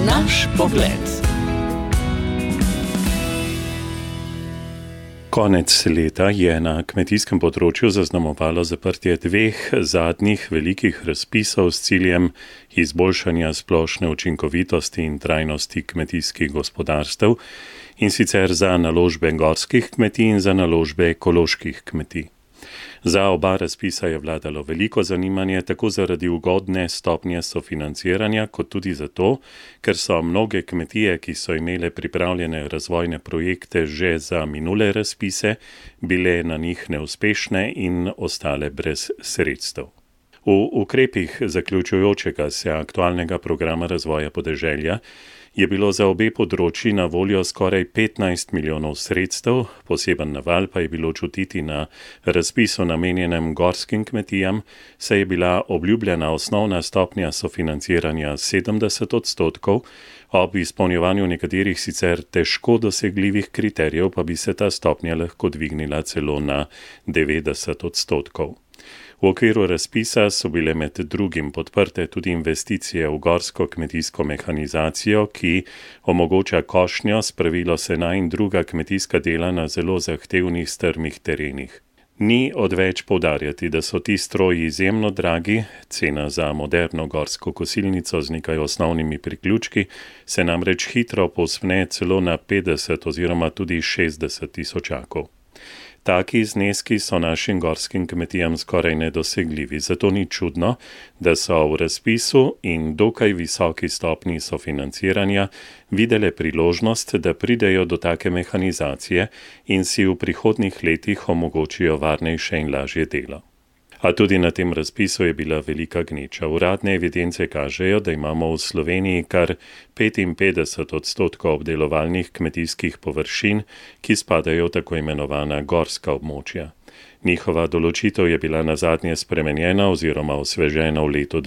Naš pogled. Konec leta je na kmetijskem področju zaznamovalo zaprtje dveh zadnjih velikih razpisov s ciljem izboljšanja splošne učinkovitosti in trajnosti kmetijskih gospodarstev, in sicer za naložbe gorskih kmetij in za naložbe ekoloških kmetij. Za oba razpisa je vladalo veliko zanimanje, tako zaradi ugodne stopnje sofinanciranja, kot tudi zato, ker so mnoge kmetije, ki so imele pripravljene razvojne projekte že za minule razpise, bile na njih neuspešne in ostale brez sredstev. V ukrepih zaključujočega se aktualnega programa razvoja podeželja je bilo za obe področji na voljo skoraj 15 milijonov sredstev, poseben naval pa je bilo čutiti na razpisu namenjenem gorskim kmetijam, saj je bila obljubljena osnovna stopnja sofinanciranja 70%, ob izpolnjevanju nekaterih sicer težko dosegljivih kriterijev pa bi se ta stopnja lahko dvignila celo na 90%. V okviru razpisa so bile med drugim podprte tudi investicije v gorsko kmetijsko mehanizacijo, ki omogoča košnjo, spravilo sena in druga kmetijska dela na zelo zahtevnih strmih terenih. Ni odveč poudarjati, da so ti stroji izjemno dragi, cena za moderno gorsko kosilnico z nekaj osnovnimi priključki se namreč hitro povzpne celo na 50 oziroma tudi 60 tisočakov. Taki zneski so našim gorskim kmetijam skoraj nedosegljivi, zato ni čudno, da so v razpisu in dokaj visoki stopnji sofinanciranja videle priložnost, da pridejo do take mehanizacije in si v prihodnjih letih omogočijo varnejše in lažje delo. A tudi na tem razpisu je bila velika gneča. Uradne evidence kažejo, da imamo v Sloveniji kar 55% obdelovalnih kmetijskih površin, ki spadajo v tako imenovana gorska območja. Njihova določitev je bila nazadnje spremenjena oziroma osvežena v letu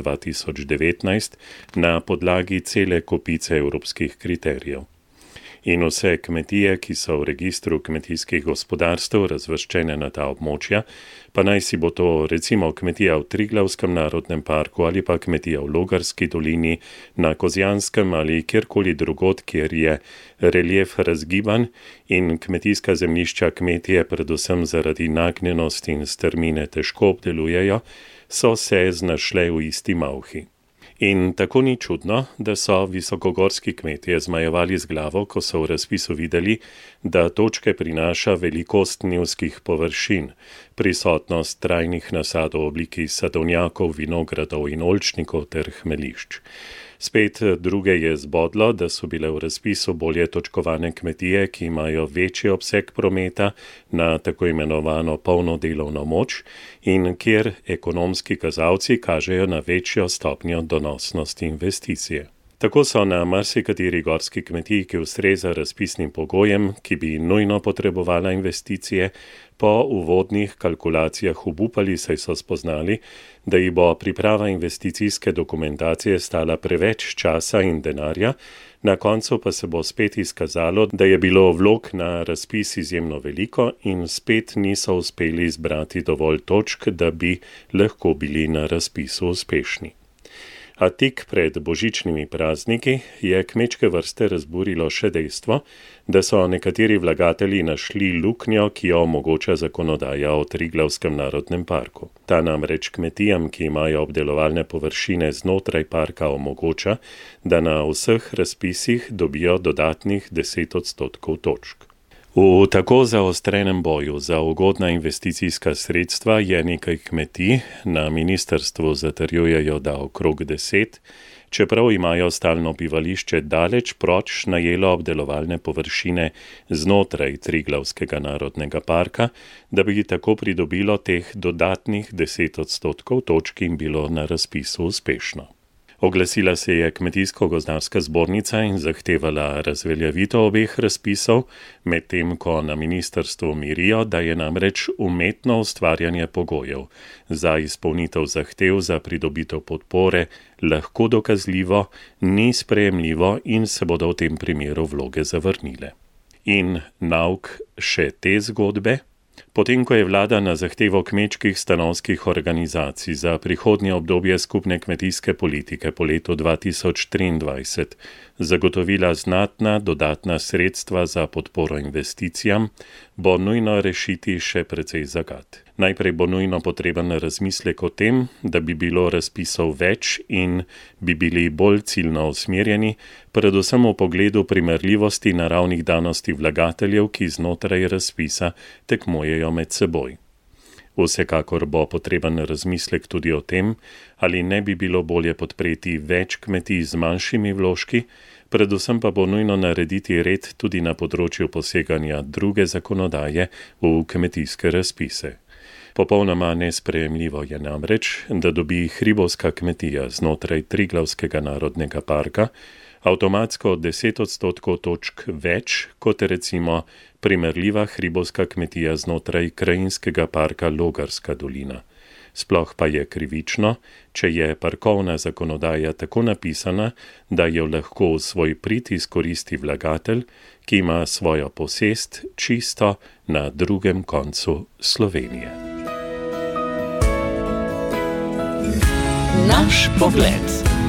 2019 na podlagi cele kopice evropskih kriterijev. In vse kmetije, ki so v registru kmetijskih gospodarstev razvrščene na ta območja, pa naj si bo to recimo kmetija v Triglavskem narodnem parku ali pa kmetija v Logarski dolini, na Kozjanskem ali kjerkoli drugod, kjer je relief razgiban in kmetijska zemljišča kmetije predvsem zaradi nagnjenosti in strmine težko obdelujejo, so se znašle v isti malhi. In tako ni čudno, da so visokogorski kmetje zmajevali z glavo, ko so v razpisu videli, da točke prinaša velikost njivskih površin, prisotnost trajnih nasadov v obliki sadovnjakov, vinogradov in oljčnikov ter hmelišč. Spet druge je zbodlo, da so bile v razpisu bolje točkovane kmetije, ki imajo večji obseg prometa na tako imenovano polno delovno moč in kjer ekonomski kazalci kažejo na večjo stopnjo donosnosti investicije. Tako so na marsikateri gorski kmetiji, ki ustreza razpisnim pogojem, ki bi nujno potrebovala investicije, po uvodnih kalkulacijah obupali, saj so spoznali, da ji bo priprava investicijske dokumentacije stala preveč časa in denarja, na koncu pa se bo spet izkazalo, da je bilo vlog na razpis izjemno veliko in spet niso uspeli zbrati dovolj točk, da bi lahko bili na razpisu uspešni. A tik pred božičnimi prazniki je kmečke vrste razburilo še dejstvo, da so nekateri vlagatelji našli luknjo, ki jo omogoča zakonodaja o Triglavskem narodnem parku. Ta namreč kmetijam, ki imajo obdelovalne površine znotraj parka, omogoča, da na vseh razpisih dobijo dodatnih 10% točk. V tako zaostrenem boju za ugodna investicijska sredstva je nekaj kmetij, na ministrstvu zatrjujejo, da okrog 10, čeprav imajo stalno bivališče daleč proč, najelo obdelovalne površine znotraj Triglavskega narodnega parka, da bi tako pridobilo teh dodatnih 10% točk in bilo na razpisu uspešno. Oglasila se je Kmetijsko-gozdarska zbornica in zahtevala razveljavitev obeh razpisov, medtem ko na ministrstvu mirijo, da je namreč umetno ustvarjanje pogojev za izpolnitev zahtev za pridobitev podpore lahko dokazljivo, ni sprejemljivo in se bodo v tem primeru vloge zavrnile. In nauk še te zgodbe? Potem, ko je vlada na zahtevo kmečkih stanovskih organizacij za prihodnje obdobje skupne kmetijske politike po letu 2023 zagotovila znatna dodatna sredstva za podporo investicijam, bo nujno rešiti še precej zagat. Najprej bo nujno potreben razmislek o tem, da bi bilo razpisov več in bi bili bolj ciljno usmerjeni, predvsem v pogledu primerljivosti naravnih danosti vlagateljev, ki znotraj razpisa tekmujejo med seboj. Vsekakor bo potreben razmislek tudi o tem, ali ne bi bilo bolje podpreti več kmetij z manjšimi vložki, predvsem pa bo nujno narediti red tudi na področju poseganja druge zakonodaje v kmetijske razpise. Popolnoma nesprejemljivo je namreč, da dobi hribovska kmetija znotraj Triglavskega narodnega parka avtomatsko 10% točk več kot recimo primerljiva hribovska kmetija znotraj krajinskega parka Logarska dolina. Sploh pa je krivično, če je parkovna zakonodaja tako napisana, da jo lahko v svoj prid izkoristi vlagatelj, ki ima svojo posest čisto na drugem koncu Slovenije. Naš pogled.